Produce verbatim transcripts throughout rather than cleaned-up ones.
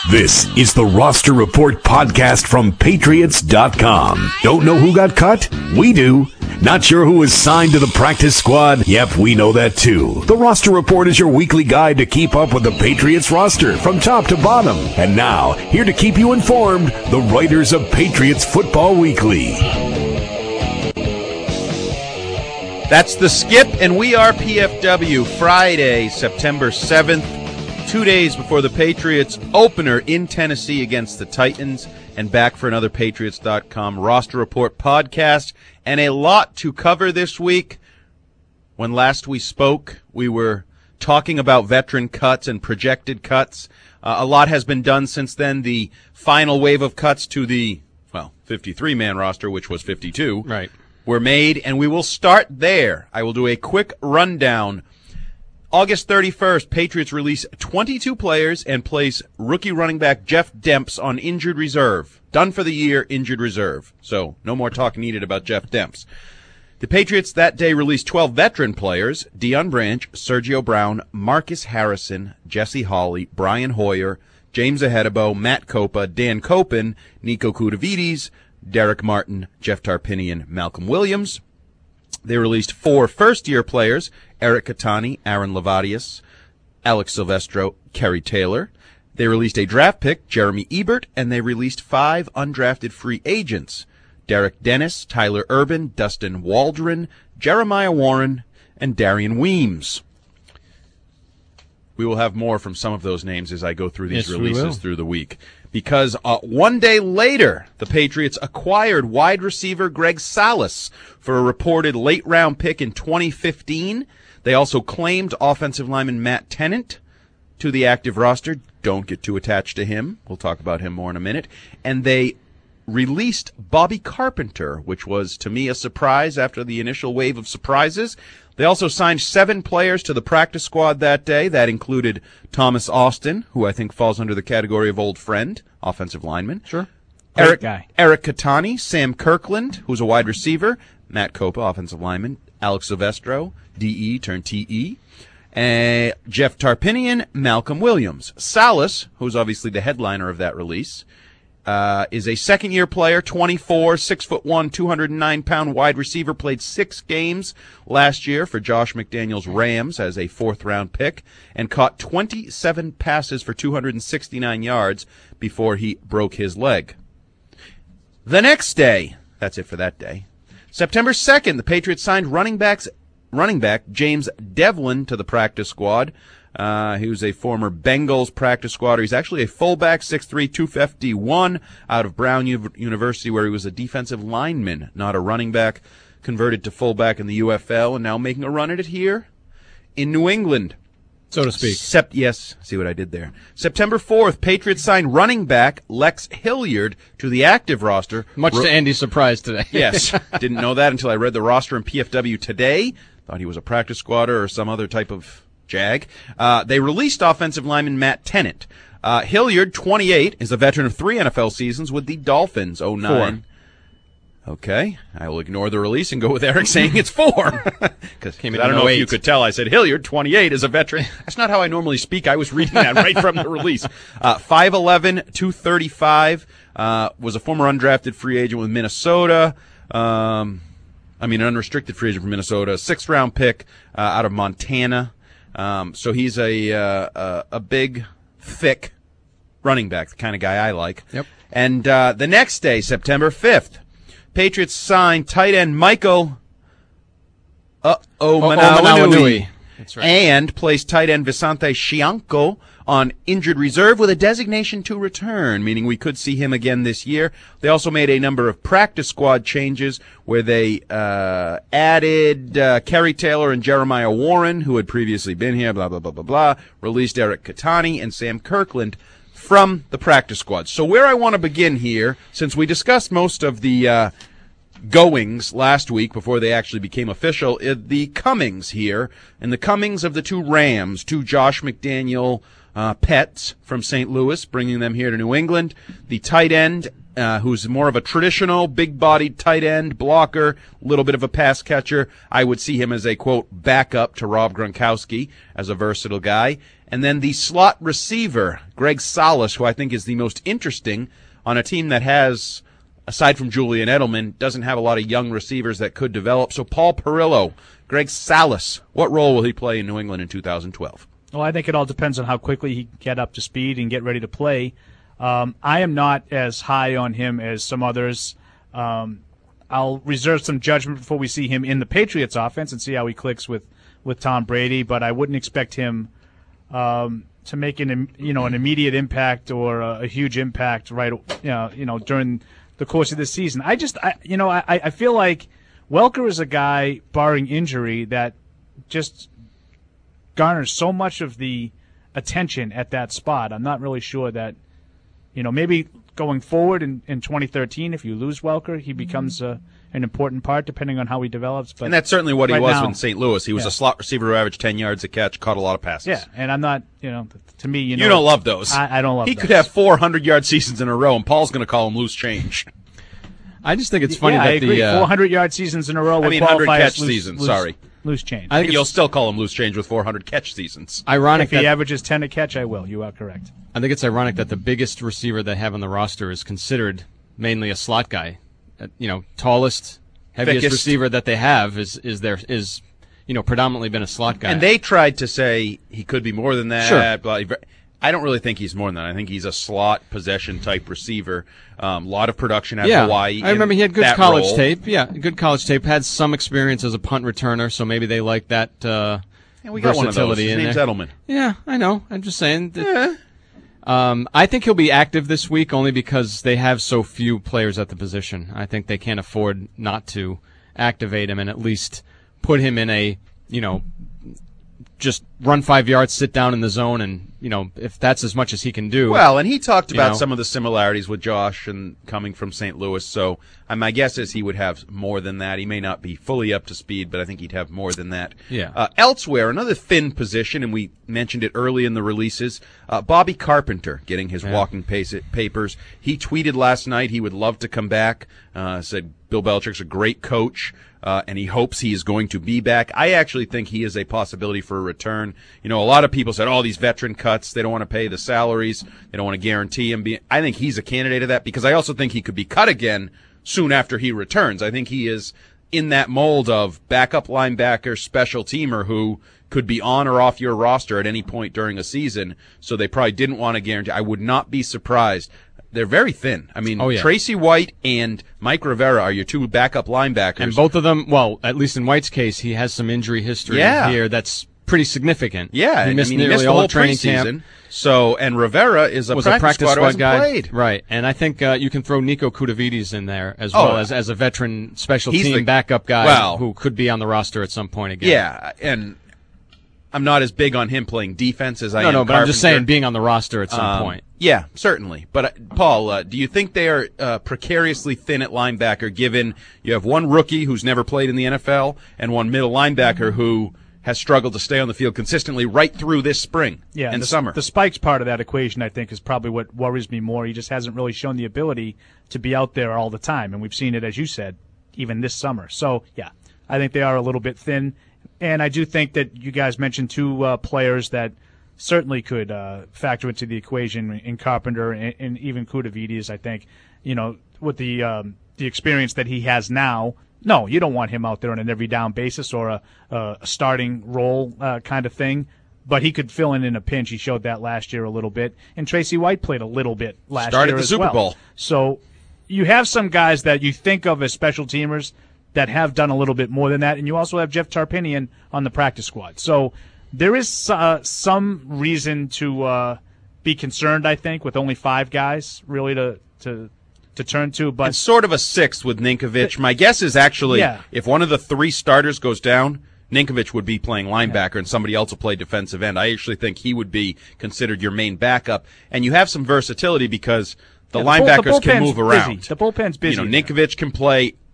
This is the Roster Report podcast from Patriots dot com. Don't know who got cut? We do. Not sure who was signed to the practice squad? Yep, we know that too. The Roster Report is your weekly guide to keep up with the Patriots roster from top to bottom. And now, here to keep you informed, the writers of Patriots Football Weekly. That's the Skip, and we are P F W. Friday, September seventh, two days before the Patriots opener in Tennessee against the Titans, and back for another Patriots dot com Roster Report podcast, and a lot to cover this week. When last we spoke, we were talking about veteran cuts and projected cuts. Uh, a lot has been done since then. The final wave of cuts to the, well, fifty-three man roster, which was fifty-two. Right. Were made, and we will start there. I will do a quick rundown. August thirty-first, Patriots release twenty-two players and place rookie running back Jeff Demps on injured reserve. Done for the year, injured reserve. So no more talk needed about Jeff Demps. The Patriots that day released twelve veteran players: Deion Branch, Sergio Brown, Marcus Harrison, Jesse Hawley, Brian Hoyer, James Ahedebo, Matt Copa, Dan Copen, Nico Kudavides, Derek Martin, Jeff Tarpinian, Malcolm Williams. They released four first-year players: Eric Catani, Aaron Levadius, Alex Silvestro, Kerry Taylor. They released a draft pick, Jeremy Ebert, and they released five undrafted free agents: Derek Dennis, Tyler Urban, Dustin Waldron, Jeremiah Warren, and Darian Weems. We will have more from some of those names as I go through these yes, releases through the week. Because uh, one day later, the Patriots acquired wide receiver Greg Salas for a reported late-round pick in twenty fifteen. They also claimed offensive lineman Matt Tennant to the active roster. Don't get too attached to him. We'll talk about him more in a minute. And they released Bobby Carpenter, which was, to me, a surprise after the initial wave of surprises. They also signed seven players to the practice squad that day. That included Thomas Austin, who I think falls under the category of old friend, offensive lineman. Sure. Great Eric, guy. Eric Catani, Sam Kirkland, who's a wide receiver, Matt Copa, offensive lineman, Alex Silvestro, D E turned T E, uh, Jeff Tarpinian, Malcolm Williams. Salas, who's obviously the headliner of that release, Uh, is a second-year player, twenty-four, six foot one, two hundred nine pound wide receiver, played six games last year for Josh McDaniels' Rams as a fourth-round pick, and caught twenty-seven passes for two hundred sixty-nine yards before he broke his leg. The next day, that's it for that day, September second, the Patriots signed running backs, running back James Devlin to the practice squad. Uh, he was a former Bengals practice squatter. He's actually a fullback, six three, two fifty-one, out of Brown U- University, where he was a defensive lineman, not a running back. Converted to fullback in the U F L, and now making a run at it here in New England. So to speak. Sept- yes, see what I did there. September fourth, Patriots signed running back Lex Hilliard to the active roster. Much Ro- to Andy's surprise today. Yes, didn't know that until I read the roster in P F W today. Thought he was a practice squatter or some other type of jag. Uh, they released offensive lineman Matt Tennant. Uh, Hilliard, twenty-eight, is a veteran of three N F L seasons with the Dolphins, oh nine. Four. Okay, I will ignore the release and go with Eric saying it's four. Because I don't know if you could tell. I said Hilliard, twenty-eight, is a veteran. That's not how I normally speak. I was reading that right from the release. Uh, five eleven, two thirty-five, uh, was a former undrafted free agent with Minnesota. Um, I mean, an unrestricted free agent from Minnesota. Sixth-round pick uh, out of Montana. Um, so he's a, uh, a a big, thick running back, the kind of guy I like. Yep. And uh, the next day, September fifth, Patriots signed tight end Michael Uh-oh Manawanui. That's right. And placed tight end Visante Shianco on injured reserve with a designation to return, meaning we could see him again this year. They also made a number of practice squad changes where they uh, added uh, Kerry Taylor and Jeremiah Warren, who had previously been here, blah, blah, blah, blah, blah, released Eric Catani and Sam Kirkland from the practice squad. So where I want to begin here, since we discussed most of the uh, goings last week before they actually became official, is the comings here, and the comings of the two Rams, two Josh McDaniel uh, pets from Saint Louis, bringing them here to New England. The tight end uh, who's more of a traditional big-bodied tight end blocker, a little bit of a pass catcher. I would see him as a, quote, backup to Rob Gronkowski as a versatile guy. And then the slot receiver, Greg Salas, who I think is the most interesting on a team that has, aside from Julian Edelman, doesn't have a lot of young receivers that could develop. So Paul Perillo, Greg Salas, what role will he play in New England in two thousand twelve? Well, I think it all depends on how quickly he can get up to speed and get ready to play. Um, I am not as high on him as some others. Um, I'll reserve some judgment before we see him in the Patriots offense and see how he clicks with, with Tom Brady, but I wouldn't expect him um, to make an you know an immediate impact or a, a huge impact right you know, you know during the course of this season. I just I, you know I, I feel like Welker is a guy, barring injury, that just garners so much of the attention at that spot. I'm not really sure that, you know, maybe going forward in, in twenty thirteen, if you lose Welker, he becomes a, an important part depending on how he develops. But and that's certainly what he right was now, in Saint Louis. He was yeah. a slot receiver who averaged ten yards a catch, caught a lot of passes. Yeah, and I'm not, you know, to me, you know. You don't love those. I, I don't love he those. He could have four hundred-yard seasons in a row, and Paul's going to call him loose change. I just think it's funny yeah, that I agree. the uh, four hundred-yard seasons in a row I would mean, qualify hundred catch as loose, seasons, loose, sorry. Loose change. I think You'll it's still call him loose change with four hundred catch seasons. ironic If he that, averages ten a catch, I will. You are correct. I think it's ironic that the biggest receiver they have on the roster is considered mainly a slot guy. Uh, you know, tallest, heaviest Thickest. receiver that they have is is their is you know predominantly been a slot guy. And they tried to say he could be more than that. Sure. Blah, blah. I don't really think he's more than that. I think he's a slot possession type receiver. A um, lot of production at yeah, Hawaii. I remember in he had good that college role. tape. Yeah, good college tape. Had some experience as a punt returner, so maybe they like that uh, Yeah, we got one of those. versatility His in name's there. Edelman. Yeah, I know. I'm just saying. That, Yeah. Um, I think he'll be active this week only because they have so few players at the position. I think they can't afford not to activate him and at least put him in a, you know, just run five yards, sit down in the zone, and, you know, if that's as much as he can do. Well, and he talked about know. some of the similarities with Josh and coming from Saint Louis, so uh, my guess is he would have more than that. He may not be fully up to speed, but I think he'd have more than that. Yeah. Uh, elsewhere, another thin position, and we mentioned it early in the releases, uh, Bobby Carpenter getting his Yeah. walking pace papers. He tweeted last night he would love to come back, uh, said Bill Belichick's a great coach. Uh, and he hopes he is going to be back. I actually think he is a possibility for a return. You know, a lot of people said, oh, these veteran cuts, they don't want to pay the salaries, they don't want to guarantee him being. I think he's a candidate of that because I also think he could be cut again soon after he returns. I think he is in that mold of backup linebacker, special teamer who could be on or off your roster at any point during a season. So they probably didn't want to guarantee. I would not be surprised. They're very thin. I mean, Oh, yeah. Tracy White and Mike Rivera are your two backup linebackers. And both of them, well, at least in White's case, he has some injury history Yeah. here that's pretty significant. Yeah, he missed I mean, he nearly missed the all whole of training preseason. camp. So, and Rivera is a Was practice, a practice squad, squad, who hasn't guy, played. right? And I think uh, you can throw Nico Kudavides in there as Oh, well as as a veteran special he's team the- backup guy well- who could be on the roster at some point again. Yeah, and I'm not as big on him playing defense as I no, am no, but I'm just Carpenter. saying being on the roster at some Um, point. Yeah, certainly. But uh, Paul, uh, do you think they are uh, precariously thin at linebacker? Given you have one rookie who's never played in the N F L and one middle linebacker who has struggled to stay on the field consistently right through this spring Yeah, and the, summer. The spikes part of that equation, I think, is probably what worries me more. He just hasn't really shown the ability to be out there all the time, and we've seen it, as you said, even this summer. So, yeah, I think they are a little bit thin, and I do think that you guys mentioned two uh, players that certainly could uh, factor into the equation in Carpenter and, and even Kudavides. I think, you know, with the um, the experience that he has now. No, you don't want him out there on an every down basis or a, a starting role uh, kind of thing. But he could fill in in a pinch. He showed that last year a little bit. And Tracy White played a little bit last Started year the as Super well. Bowl. So you have some guys that you think of as special teamers that have done a little bit more than that. And you also have Jeff Tarpinian on the practice squad. So there is uh, some reason to uh, be concerned, I think, with only five guys really to to, to turn to. But and sort of a sixth with Ninkovich. My guess is actually Yeah. if one of the three starters goes down, Ninkovich would be playing linebacker and somebody else will play defensive end. I actually think he would be considered your main backup. And you have some versatility because the Yeah, the bull- linebackers the can bullpen's move around. busy. The bullpen's busy You know, there. Ninkovich can play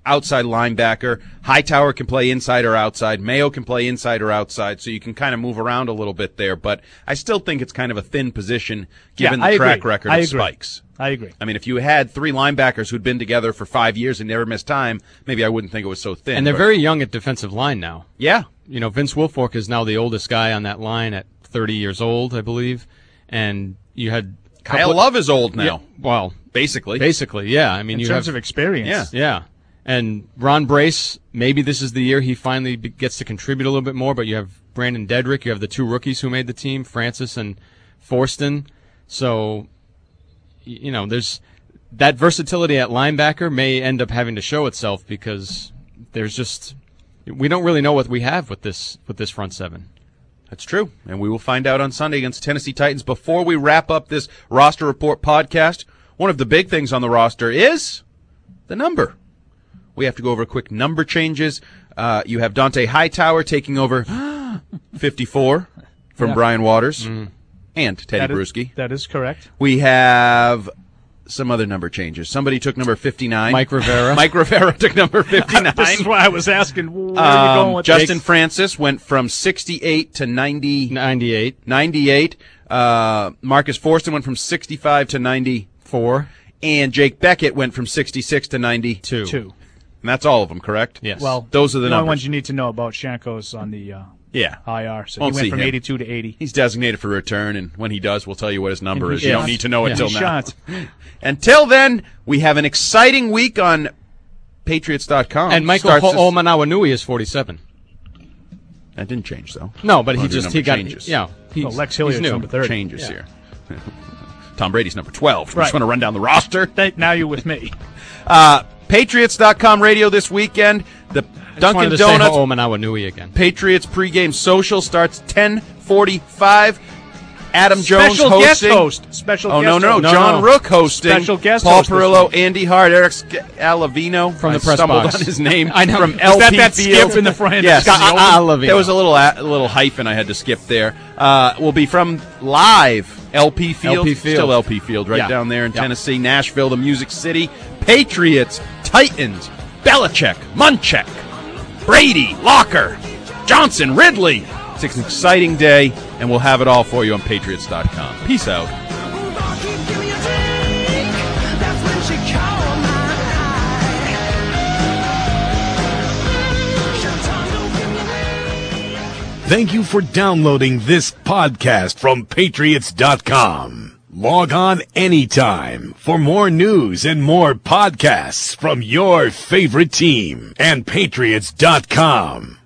outside linebacker. Hightower can play inside or outside. Mayo can play inside or outside, so you can kind of move around a little bit there. But I still think it's kind of a thin position given Yeah, the I track agree. record I of agree. Spikes. I agree. I mean, if you had three linebackers who'd been together for five years and never missed time, maybe I wouldn't think it was so thin. And they're but- very young at defensive line now. Yeah. You know, Vince Wilfork is now the oldest guy on that line at thirty years old, I believe. And you had Kyle couple- Love is old now, Yeah, well, basically. basically, yeah. I mean, In you terms have, of experience. Yeah. yeah. And Ron Brace, maybe this is the year he finally be- gets to contribute a little bit more, but you have Brandon Dedrick, you have the two rookies who made the team, Francis and Forston. So, y- you know, there's that versatility at linebacker may end up having to show itself because there's just we don't really know what we have with this with this front seven. That's true. And we will find out on Sunday against Tennessee Titans. Before we wrap up this roster report podcast, one of the big things on the roster is the number. We have to go over quick number changes. Uh, you have Dante Hightower taking over fifty-four from Yeah. Brian Waters and Teddy That is- Bruschi. That is correct. We have some other number changes. Somebody took number fifty-nine. Mike Rivera. Mike Rivera took number fifty-nine. This is why I was asking, where are you Um, going with Justin this? Francis went from sixty-eight to ninety, ninety-eight, ninety-eight. Uh, Marcus Forston went from sixty-five to ninety. four, And Jake Beckett went from sixty-six to ninety. two. Two. And that's all of them, correct? Yes. Well, Those are the only numbers. ones you need to know about Shanko's on the uh, Yeah. I R. So Won't he went see from him. eighty-two to eighty. He's designated for return, and when he does, we'll tell you what his number And is. he You don't shot. need to know Yeah. until He now. shot. Until then, we have an exciting week on Patriots dot com. And Michael Starts Ho- this- Omanawanui is forty-seven. That didn't change, though. No, but he Well, the just he number got changes. yeah. He's, Well, Lex he's Hilliard's new. number thirty. Changes Yeah. here. Tom Brady's number twelve. We Right. just want to run down the roster. Th- Now you're with me. Uh, Patriots dot com radio this weekend. The Just Dunkin' wanted to Donuts say Omanawanui again. Patriots pregame social starts ten forty-five. Adam Jones Special guest hosting. host. Special Oh, guest no, no, host. no. John no. Rook hosting. Special guest Paul host this Perillo, week. Andy Hart, Eric Sc- Alavino. From the I press stumbled box. on his name. I know. From Is L P that that Field. skip in the front? Yes. Scott Alavino. There was a little a, little hyphen I had to skip there. Uh, we'll be from live L P Field. L P Field. Still L P Field right Yeah. down there in Yeah. Tennessee, Nashville, the Music City. Patriots, Titans, Belichick, Munchak, Brady, Locker, Johnson, Ridley. It's an exciting day, and we'll have it all for you on Patriots dot com. Peace out. Thank you for downloading this podcast from Patriots dot com. Log on anytime for more news and more podcasts from your favorite team and Patriots dot com.